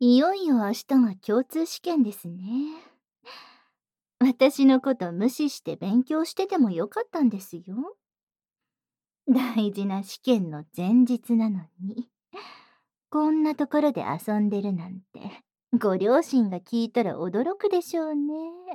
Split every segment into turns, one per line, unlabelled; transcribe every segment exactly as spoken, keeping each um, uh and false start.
いよいよ明日が共通試験ですね。私のこと無視して勉強しててもよかったんですよ。大事な試験の前日なのに、こんなところで遊んでるなんて、ご両親が聞いたら驚くでしょうね。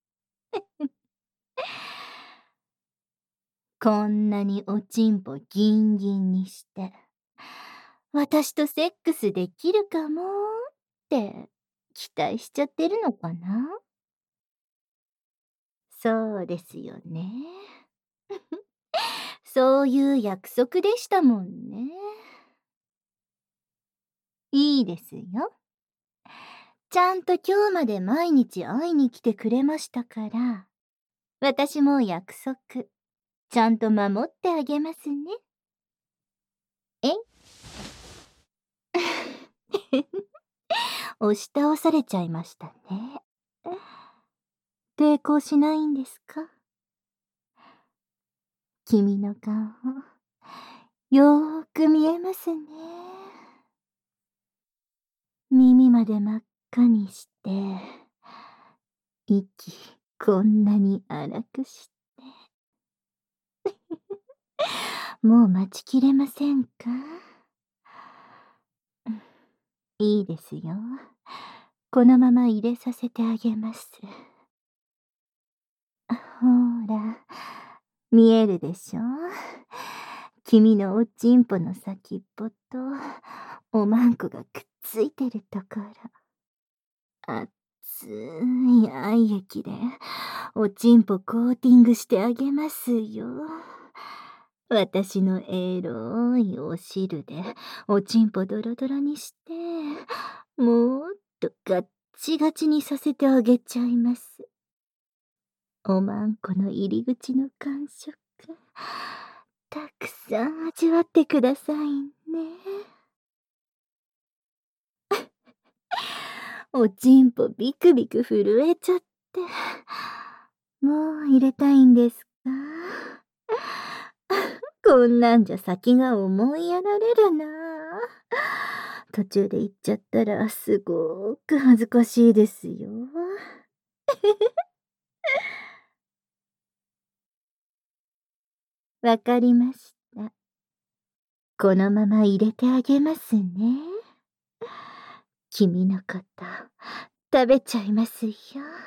こんなにおちんぽギンギンにして、私とセックスできるかもって期待しちゃってるのかな？そうですよね。そういう約束でしたもんね。いいですよ。ちゃんと今日まで毎日会いに来てくれましたから、私も約束、ちゃんと守ってあげますね。え押し倒されちゃいましたね。抵抗しないんですか？君の顔、よーく見えますね。耳まで真っ赤にして、息こんなに荒くして。もう待ちきれませんか？いいですよ。このまま入れさせてあげます。ほら、見えるでしょ？君のおちんぽの先っぽとおまんこがくっついてるところ。熱い愛液でおちんぽコーティングしてあげますよ。私のエロいお汁でおちんぽドロドロにして、もっとガッチガチにさせてあげちゃいます。おまんこの入り口の感触、たくさん味わってくださいね。おちんぽビクビク震えちゃって、もう入れたいんですか？こんなんじゃ先が思いやられるな。途中で行っちゃったらすごーく恥ずかしいですよ。わかりました。このまま入れてあげますね。君のこと、食べちゃいますよ。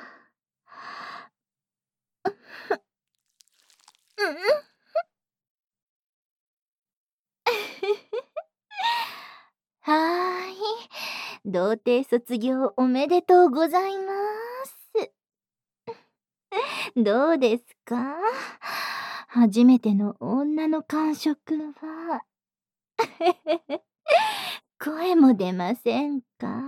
はーい。童貞卒業おめでとうございます。どうですか？初めての女の感触は。声も出ませんか？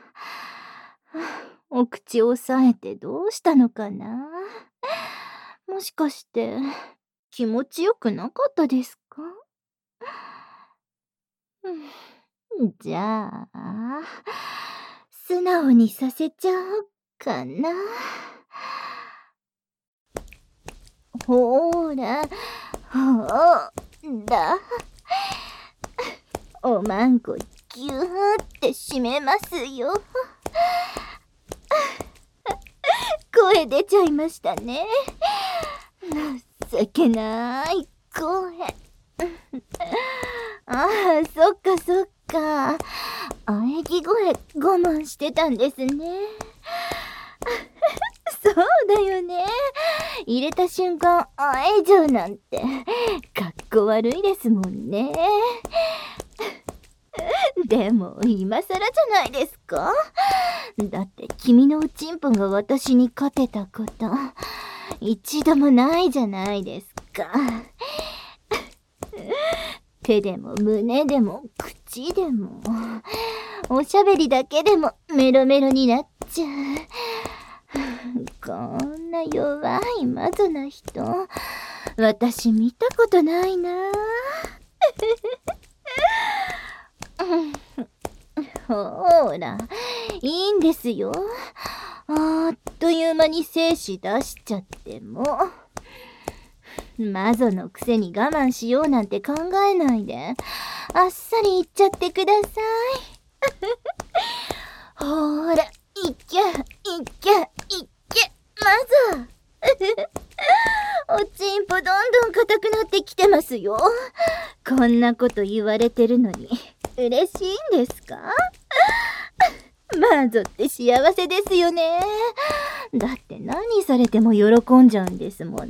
お口を押さえてどうしたのかな？もしかして気持ちよくなかったですか？うん、じゃあ、素直にさせちゃおうかな。ほーら、ほーら。おまんこぎゅーって締めますよ。声出ちゃいましたね。情けない声。ああ、そっかそっか。喘ぎ声我慢してたんですね。そうだよね。入れた瞬間、あえちゃうなんて、かっこ悪いですもんね。でも、今更じゃないですか？だって君のおちんぽが私に勝てたこと、一度もないじゃないですか。手でも胸でも口でも、おしゃべりだけでもメロメロになっちゃう。こんな弱いマゾな人、私見たことないな。ほーら、いいんですよ。あっという間に精子出しちゃっても。マゾのくせに我慢しようなんて考えないで、あっさり言っちゃってください。 ほーら、いけ、いけ、いけ、まずおちんぽどんどん硬くなってきてますよ。こんなこと言われてるのに嬉しいんですか？マゾって幸せですよね。だって何されても喜んじゃうんですもの。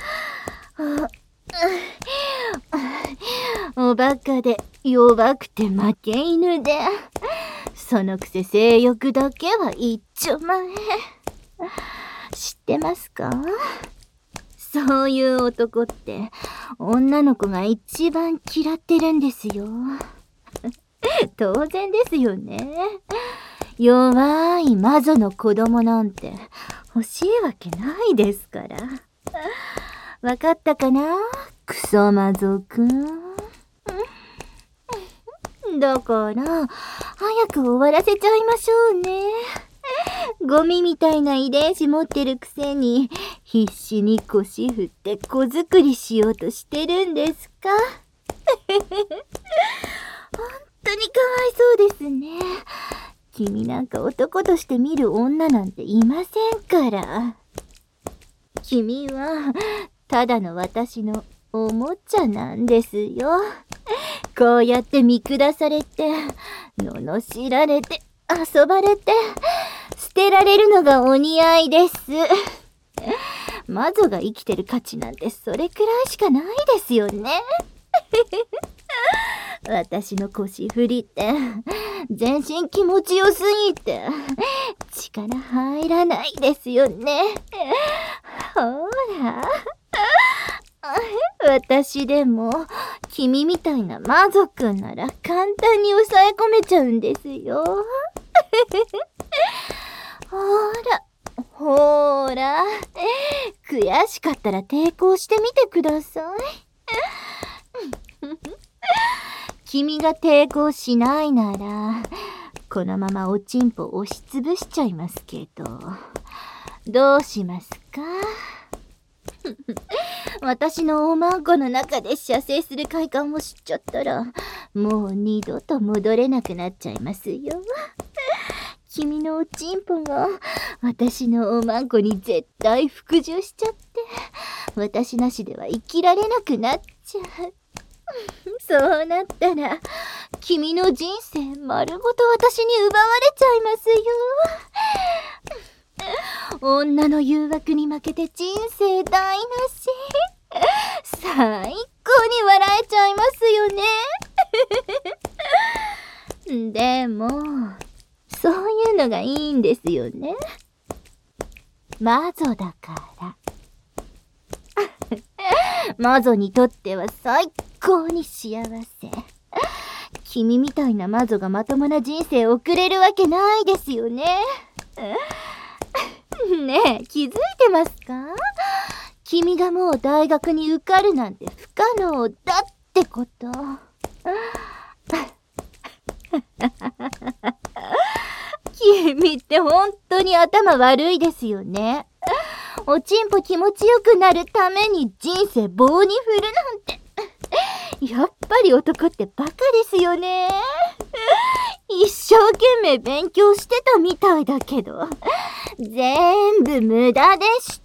おバカで弱くて負け犬で、そのくせ性欲だけは一丁前。知ってますか？そういう男って女の子が一番嫌ってるんですよ。当然ですよね。弱い魔女の子供なんて欲しいわけないですから。わかったかな？クソ魔女くん。だから早く終わらせちゃいましょうね。ゴミみたいな遺伝子持ってるくせに必死に腰振って子作りしようとしてるんですか？本当にかわいそうですね。君なんか男として見る女なんていませんから。君はただの私のおもちゃなんですよ。こうやって見下されて、罵られて、遊ばれて、捨てられるのがお似合いです。魔女が生きてる価値なんてそれくらいしかないですよね。私の腰振りって全身気持ちよすぎて力入らないですよね。ほら。私でも君みたいな魔族くんなら簡単に抑え込めちゃうんですよ。ほらほら、悔しかったら抵抗してみてください。君が抵抗しないならこのままおちんぽ押しつぶしちゃいますけど、どうしますか？私のおまんこの中で射精する快感を知っちゃったらもう二度と戻れなくなっちゃいますよ。君のおちんぽが私のおまんこに絶対服従しちゃって私なしでは生きられなくなっちゃう。そうなったら君の人生丸ごと私に奪われちゃいますよ。女の誘惑に負けて人生台無し。最高に笑えちゃいますよね。でもそういうのがいいんですよね。魔女だから。魔女にとっては最高に幸せ。君みたいな魔女がまともな人生を送れるわけないですよね。ねえ、気づいてますか？君がもう大学に受かるなんて不可能だってこと。君って本当に頭悪いですよね。おちんぽ気持ちよくなるために人生棒に振るなんて。やっぱり男ってバカですよね。一生懸命勉強してたみたいだけど、全部無駄でした。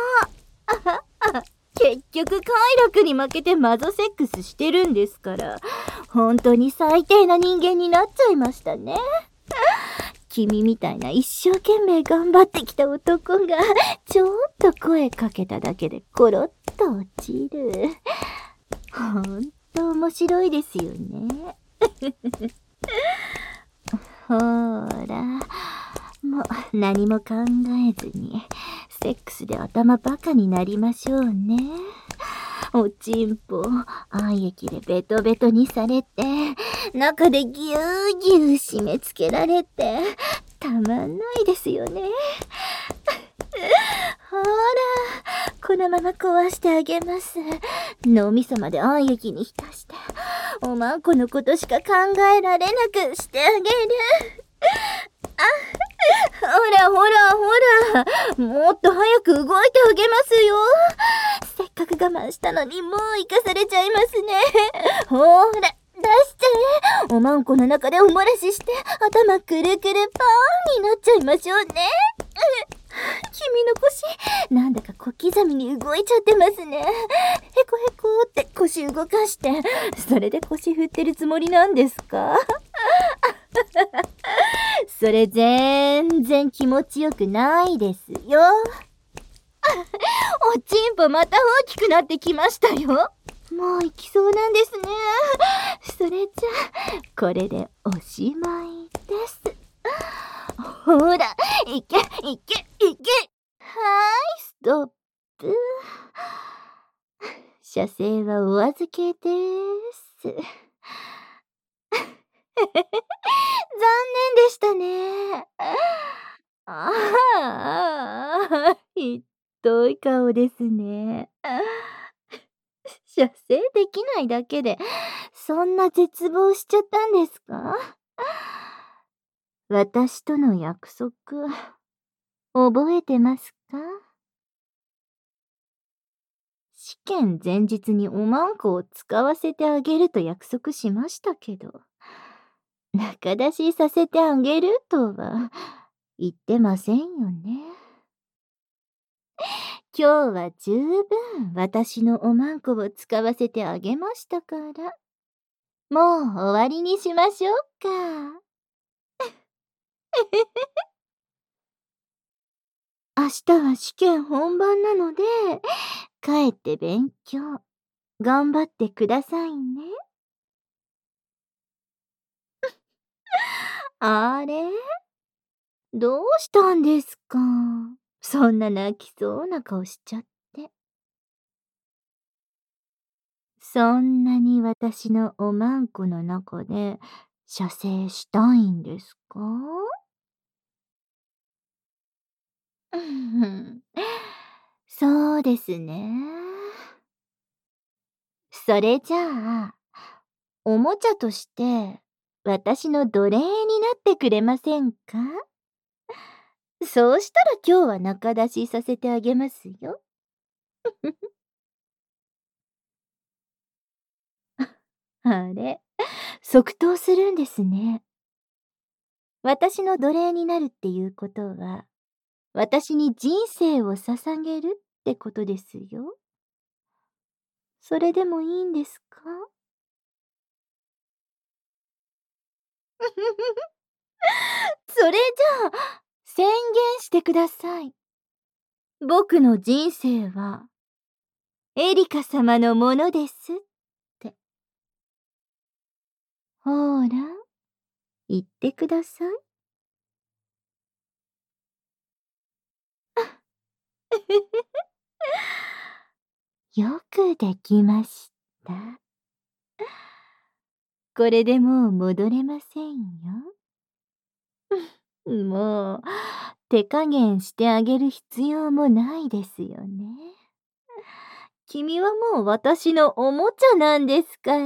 結局快楽に負けてマゾセックスしてるんですから、本当に最低な人間になっちゃいましたね。君みたいな一生懸命頑張ってきた男がちょっと声かけただけでコロッと落ちる。ほんと面白いですよね。ほーら、もう何も考えずにセックスで頭バカになりましょうね。おちんぽ愛液でベトベトにされて、中でぎゅーぎゅー締め付けられてたまんないですよね。ほら、このまま壊してあげます。脳みそまで愛液に浸しておまんこのことしか考えられなくしてあげる。あ、ほらほらほら、もっと早く動いてあげますよ。せっかく我慢したのにもう生かされちゃいますね。ほら出しちゃえ。 おまんこの中でお漏らしして頭くるくるパーンになっちゃいましょうね。君の腰、なんだか小刻みに動いちゃってますね。へこへこって腰動かして、それで腰振ってるつもりなんですか？それ全然気持ちよくないですよ。おちんぽまた大きくなってきましたよ。もう行きそうなんですね。それじゃ、これでおしまいです。ほら、いけ、いけ、いけ。はーい、ストップ。射精はお預けです。残念でしたね。ああ、ひどい顔ですね。射精できないだけで、そんな絶望しちゃったんですか？私との約束、覚えてますか？試験前日におまんこを使わせてあげると約束しましたけど、仲出しさせてあげるとは言ってませんよね。今日は十分私のおまんこを使わせてあげましたから、もう終わりにしましょうか。明日は試験本番なので、帰って勉強、頑張ってくださいね。あれ？どうしたんですか？そんな泣きそうな顔しちゃって。そんなに私のおまんこの中で射精したいんですか？うん、そうですね。それじゃあ、おもちゃとして私の奴隷になってくれませんか？そうしたら今日は仲出しさせてあげますよ。あれ、即答するんですね。私の奴隷になるっていうことは、私に人生を捧げるってことですよ。それでもいいんですか？それじゃあ、宣言してください。僕の人生は、エリカ様のものですって。ほーら、言ってください。よくできました。これでもう戻れませんよ。もう、手加減してあげる必要もないですよね。君はもう私のおもちゃなんですから。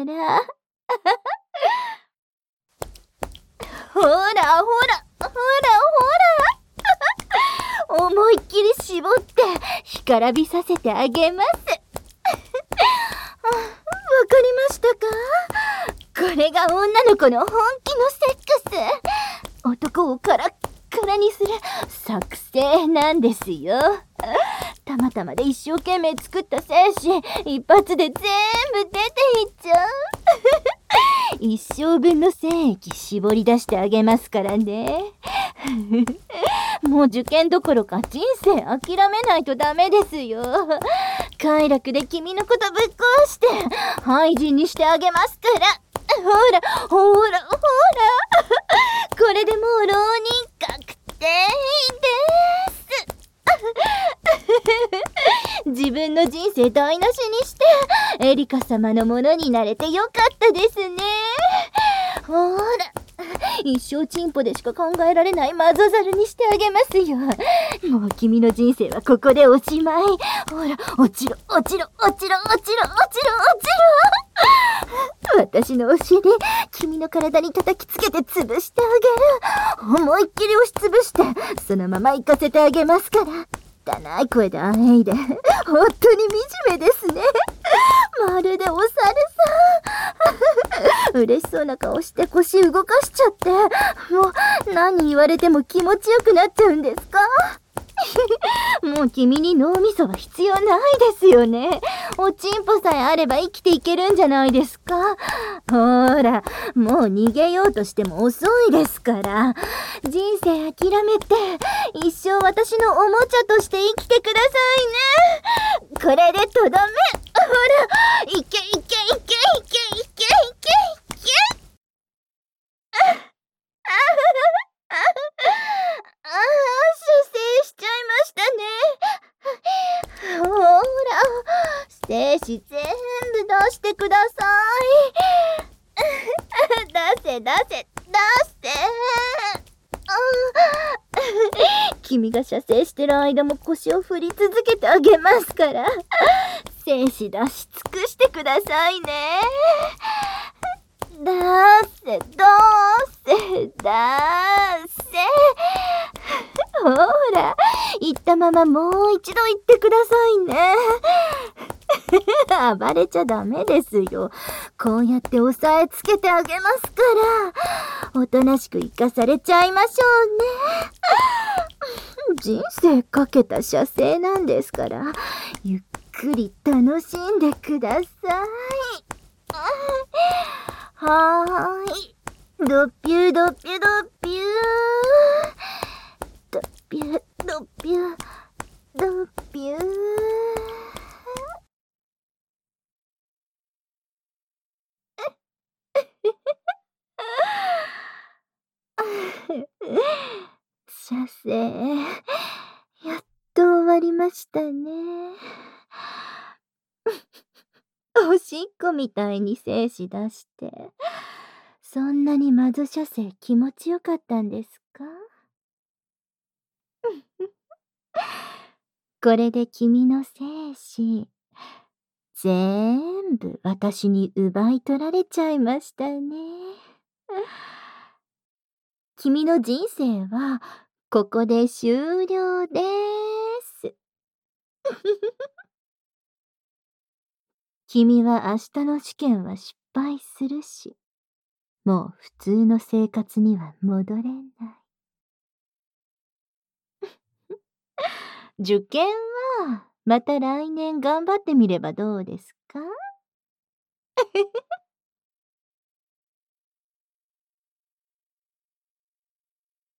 ほらほら、ほらほら。思いっきり絞って干からびさせてあげます。わかりましたか？これが女の子の本気のセックス。男をカラッカラにする作戦なんですよ。たまたまで一生懸命作った精子、一発で全部出ていっちゃう。一生分の精液絞り出してあげますからね。もう受験どころか人生諦めないとダメですよ。快楽で君のことぶっ壊して廃人にしてあげますから。ほらほらほら。これでもう浪人確定です。自分の人生台無しにしてエリカ様のものになれてよかったですね。ほら、一生チンポでしか考えられないマゾザルにしてあげますよ。もう君の人生はここでおしまい。ほら、落ちろ落ちろ落ちろ落ちろ落ちろ落ちろ。私のお尻、君の体に叩きつけて潰してあげる。思いっきり押しつぶして、そのまま行かせてあげますから。汚い声であえいで、本当に惨めですね。 まるでお猿さん。嬉しそうな顔して腰動かしちゃって、もう何言われても気持ちよくなっちゃうんですか？もう君に脳みそは必要ないですよね。おちんぽさえあれば生きていけるんじゃないですか。ほら、もう逃げようとしても遅いですから。人生諦めて、一生私のおもちゃとして生きてくださいね。これでとどめ。ほら、いけいけいけいけいけいけいけ。ああ、射精しちゃいましたね。ほら、精子全部出してください。出せ出せ出せ。君が射精してる間も腰を振り続けてあげますから、精子出し尽くしてくださいね。出せ出せ出せ。ほら、言ったままもう一度言ってくださいね。暴れちゃダメですよ。こうやって押さえつけてあげますから、おとなしく生かされちゃいましょうね。人生かけた射精なんですから、ゆっくり楽しんでください。はーい。ドッピュードッピュードッピュー。ドッピュードッピュードッピュー。射精、やっと終わりましたね。おしっこみたいに精子出して、そんなにまず射精気持ちよかったんですか？これで君の精子、全部私に奪い取られちゃいましたね。君の人生はここで終了です。君は明日の試験は失敗するし、もう普通の生活には戻れない。受験はまた来年頑張ってみればどうですか？